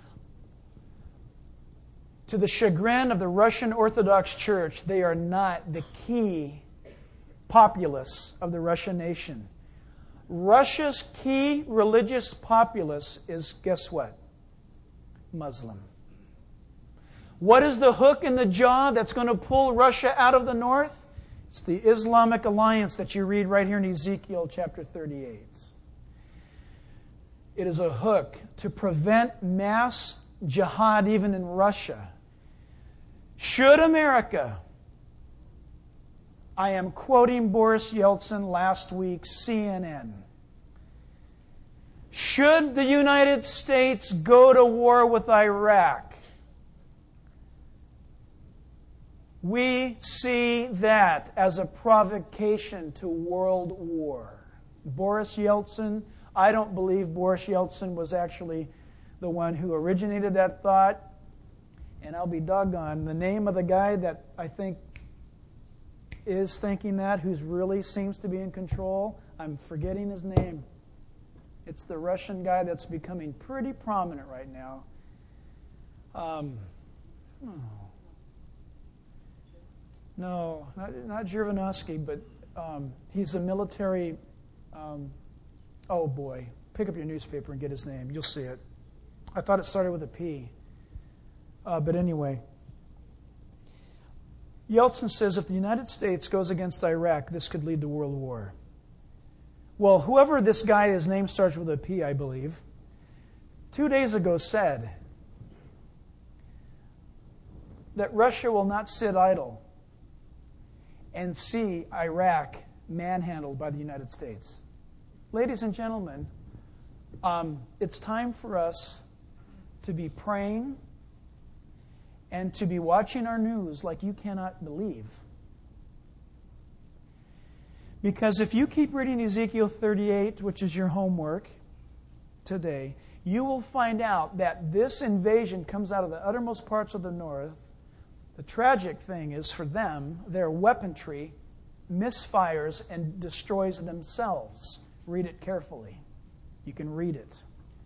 To the chagrin of the Russian Orthodox Church, they are not the key populace of the Russian nation. Russia's key religious populace is, guess what? Muslim. What is the hook in the jaw that's going to pull Russia out of the north? It's the Islamic alliance that you read right here in Ezekiel chapter thirty-eight. It is a hook to prevent mass jihad even in Russia. Should America, I am quoting Boris Yeltsin last week's C N N, should the United States go to war with Iraq, we see that as a provocation to world war. Boris Yeltsin, I don't believe Boris Yeltsin was actually the one who originated that thought. And I'll be doggone, the name of the guy that I think is thinking that, who really seems to be in control, I'm forgetting his name. It's the Russian guy that's becoming pretty prominent right now. Um, oh. No, not, not Zhirinovsky, but um, he's a military... Um, oh boy, pick up your newspaper and get his name. You'll see it. I thought it started with a P. Uh, but anyway, Yeltsin says if the United States goes against Iraq, this could lead to world war. Well, whoever this guy, his name starts with a P, I believe, two days ago said that Russia will not sit idle and see Iraq manhandled by the United States. Ladies and gentlemen, um, it's time for us to be praying and to be watching our news like you cannot believe. Because if you keep reading Ezekiel thirty-eight, which is your homework today, you will find out that this invasion comes out of the uttermost parts of the north. The tragic thing is for them, their weaponry misfires and destroys themselves. Read it carefully. You can read it.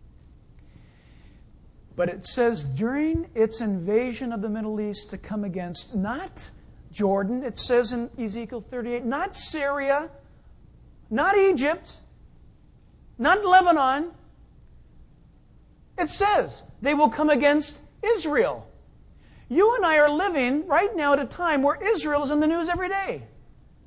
But it says during its invasion of the Middle East to come against not Jordan, it says in Ezekiel thirty-eight, not Syria, not Egypt, not Lebanon. It says they will come against Israel. You and I are living right now at a time where Israel is in the news every day.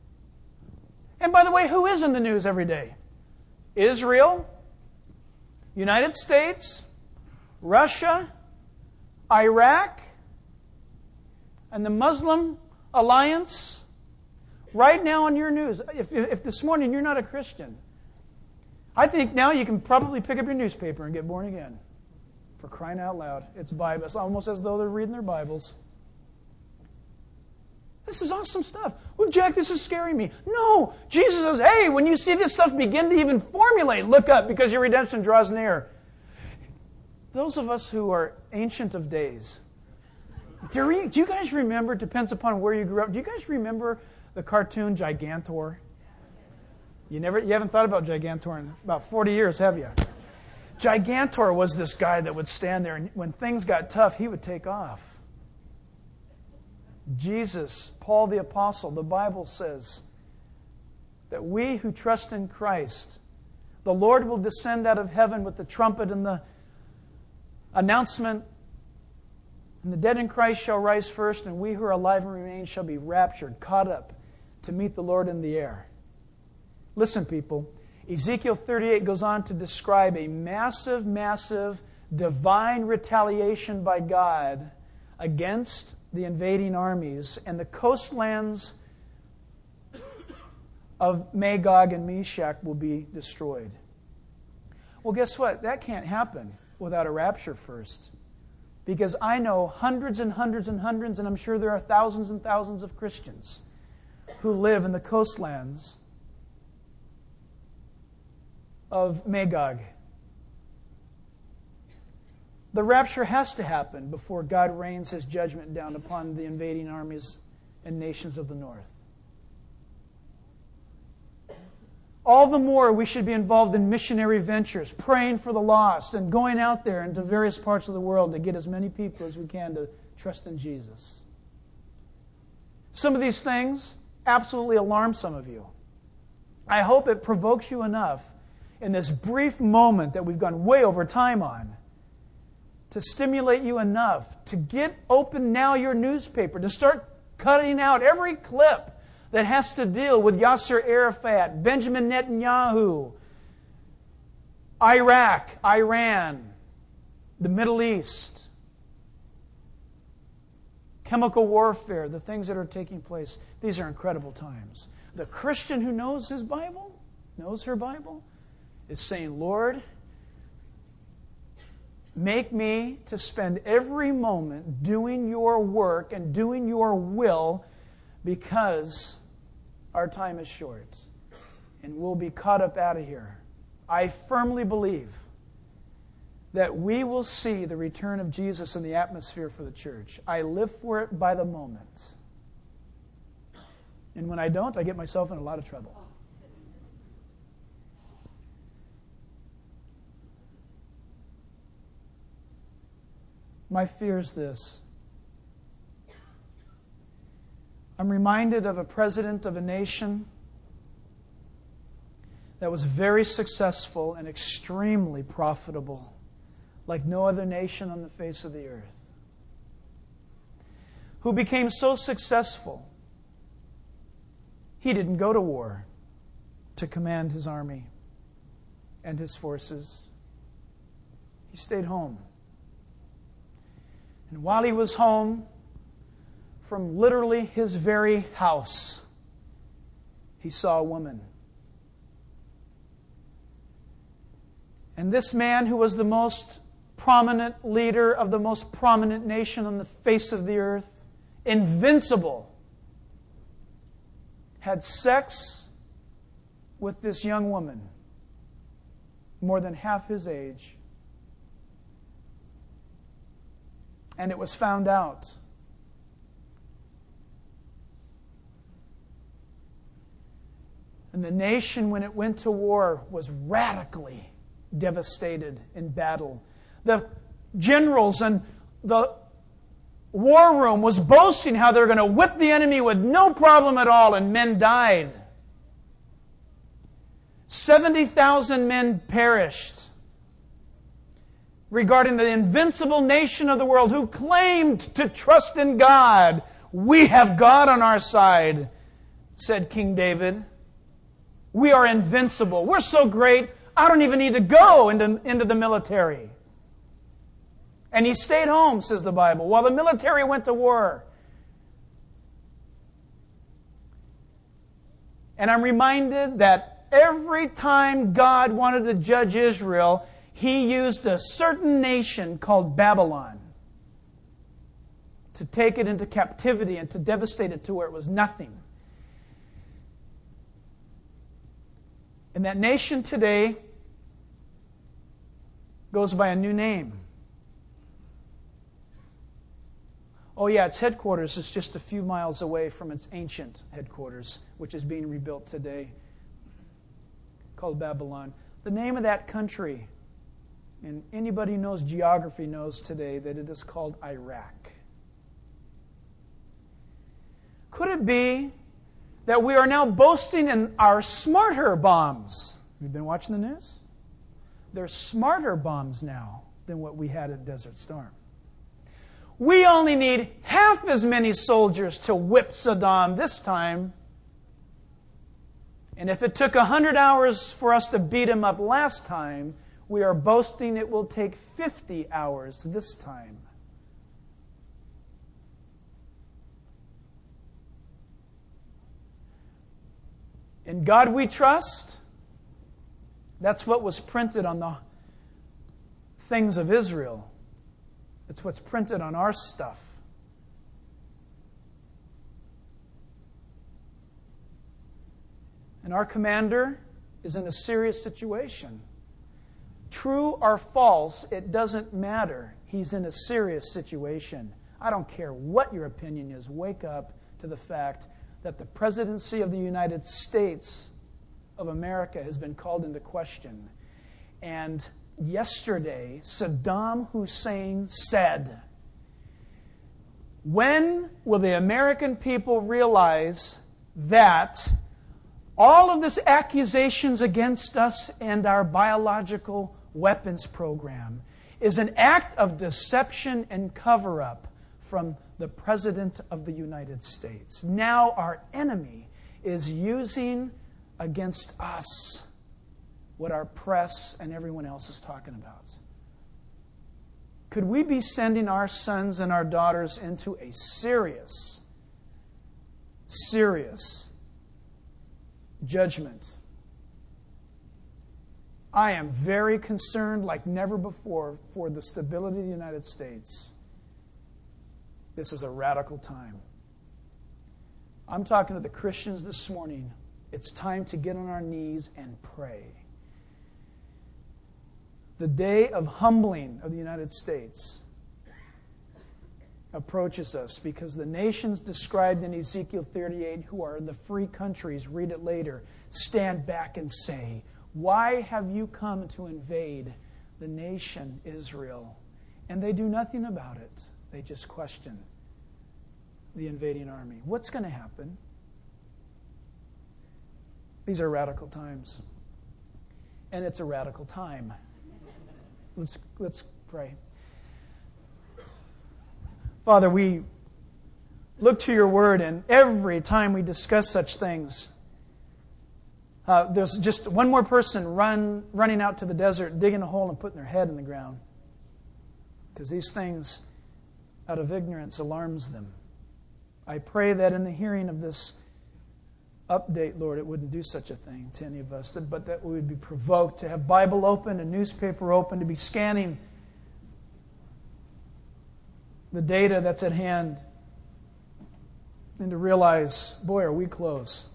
And by the way, who is in the news every day? Israel, United States, Russia, Iraq, and the Muslim Alliance, right now on your news. If, if this morning you're not a Christian, I think now you can probably pick up your newspaper and get born again. For crying out loud. It's Bible. It's almost as though they're reading their Bibles. This is awesome stuff. Well, Jack, this is scaring me. No. Jesus says, hey, when you see this stuff begin to even formulate, look up because your redemption draws near. Those of us who are ancient of days, do you, do you guys remember, depends upon where you grew up, do you guys remember the cartoon Gigantor? You never, you haven't thought about Gigantor in about forty years, have you? Gigantor was this guy that would stand there, and when things got tough, he would take off. Jesus, Paul the Apostle, the Bible says that we who trust in Christ, the Lord will descend out of heaven with the trumpet and the announcement, and the dead in Christ shall rise first, and we who are alive and remain shall be raptured, caught up to meet the Lord in the air. Listen, people, Ezekiel thirty-eight goes on to describe a massive, massive divine retaliation by God against the invading armies, and the coastlands of Magog and Meshach will be destroyed. Well, guess what? That can't happen without a rapture first. Because I know hundreds and hundreds and hundreds, and I'm sure there are thousands and thousands of Christians who live in the coastlands of Magog. The rapture has to happen before God rains His judgment down upon the invading armies and nations of the north. All the more we should be involved in missionary ventures, praying for the lost, and going out there into various parts of the world to get as many people as we can to trust in Jesus. Some of these things absolutely alarm some of you. I hope it provokes you enough in this brief moment that we've gone way over time on to stimulate you enough to get open now your newspaper, to start cutting out every clip that has to deal with Yasser Arafat, Benjamin Netanyahu, Iraq, Iran, the Middle East, chemical warfare, the things that are taking place. These are incredible times. The Christian who knows his Bible, knows her Bible, is saying, Lord, make me to spend every moment doing your work and doing your will, because our time is short and we'll be caught up out of here. I firmly believe that we will see the return of Jesus in the atmosphere for the church. I live for it by the moment. And when I don't, I get myself in a lot of trouble. My fear is this. I'm reminded of a president of a nation that was very successful and extremely profitable, like no other nation on the face of the earth, who became so successful, he didn't go to war to command his army and his forces. He stayed home. And while he was home, from literally his very house, he saw a woman. And this man, who was the most prominent leader of the most prominent nation on the face of the earth, invincible, had sex with this young woman, more than half his age. And it was found out. And the nation, when it went to war, was radically devastated in battle. The generals and the war room was boasting how they're going to whip the enemy with no problem at all, and men died. seventy thousand men perished. Regarding the invincible nation of the world who claimed to trust in God. We have God on our side, said King David. We are invincible. We're so great, I don't even need to go into, into the military. And he stayed home, says the Bible, while the military went to war. And I'm reminded that every time God wanted to judge Israel, He used a certain nation called Babylon to take it into captivity and to devastate it to where it was nothing. And that nation today goes by a new name. Oh yeah, its headquarters is just a few miles away from its ancient headquarters, which is being rebuilt today, called Babylon. The name of that country, and anybody who knows geography knows today that it is called Iraq. Could it be that we are now boasting in our smarter bombs? You've been watching the news? They're smarter bombs now than what we had at Desert Storm. We only need half as many soldiers to whip Saddam this time. And if it took one hundred hours for us to beat him up last time, we are boasting it will take fifty hours this time. In God we trust. That's what was printed on the things of Israel. It's what's printed on our stuff. And our commander is in a serious situation. True or false, it doesn't matter. He's in a serious situation. I don't care what your opinion is. Wake up to the fact that the presidency of the United States of America has been called into question. And yesterday, Saddam Hussein said, when will the American people realize that all of this accusations against us and our biological weapons program is an act of deception and cover-up from the President of the United States? Now our enemy is using against us what our press and everyone else is talking about. Could we be sending our sons and our daughters into a serious, serious judgment? I am very concerned, like never before, for the stability of the United States. This is a radical time. I'm talking to the Christians this morning. It's time to get on our knees and pray. The day of humbling of the United States approaches us because the nations described in Ezekiel thirty-eight, who are the free countries, read it later, stand back and say, why have you come to invade the nation Israel? And they do nothing about it. They just question the invading army. What's going to happen? These are radical times. And it's a radical time. Let's, let's pray. Father, we look to your word, and every time we discuss such things, uh, there's just one more person run, running out to the desert, digging a hole and putting their head in the ground. Because these things, out of ignorance, alarms them. I pray that in the hearing of this update, Lord, it wouldn't do such a thing to any of us, but that we would be provoked to have Bible open and newspaper open, to be scanning the data that's at hand, and to realize, boy, are we close.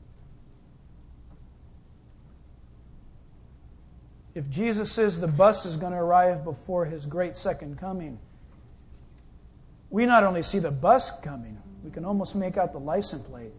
If Jesus says the bus is going to arrive before His great second coming, we not only see the bus coming, we can almost make out the license plate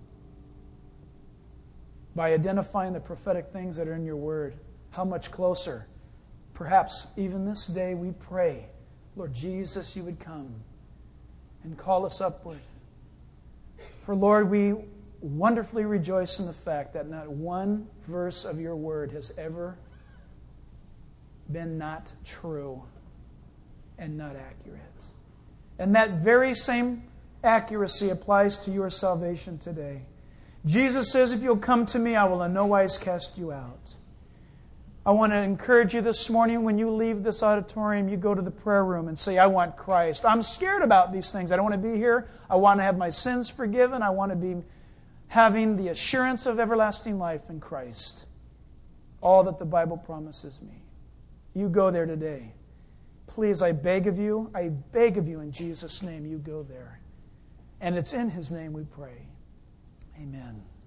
by identifying the prophetic things that are in your word. How much closer? Perhaps even this day we pray, Lord Jesus, you would come and call us upward. For Lord, we wonderfully rejoice in the fact that not one verse of your word has ever been not true and not accurate. And that very same accuracy applies to your salvation today. Jesus says, if you'll come to me, I will in no wise cast you out. I want to encourage you this morning, when you leave this auditorium, you go to the prayer room and say, I want Christ. I'm scared about these things. I don't want to be here. I want to have my sins forgiven. I want to be having the assurance of everlasting life in Christ. All that the Bible promises me. You go there today. Please, I beg of you, I beg of you in Jesus' name, you go there. And it's in His name we pray. Amen.